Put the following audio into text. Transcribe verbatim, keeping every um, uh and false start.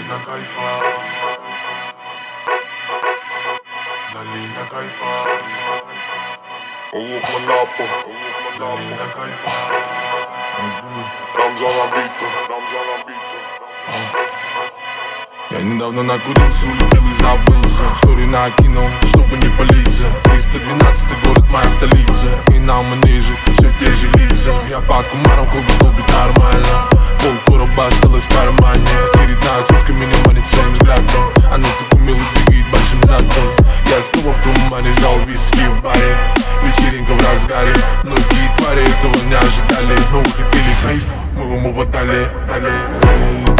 Долина кайфа, долина кайфа, Олух Манапа, долина кайфа. Рамзан Абита, Рамзан Абита. Я недавно накурился, улетел и забылся. Штори накинул, чтобы не палиться. Триста двенадцатый город, моя столица. И нам и ниже, все те же лица. Я под кумаром, клубе долбит нормально. Пол короба осталось в кармане. Очередная сушка меня манит своим взглядом. Она так умело двигает большим задом. Я снова в тумане, жал виски в баре. Вечеринка в разгаре. Многие твари этого не ожидали, но вы хотели кайф, мы вам его дали, дали, дали.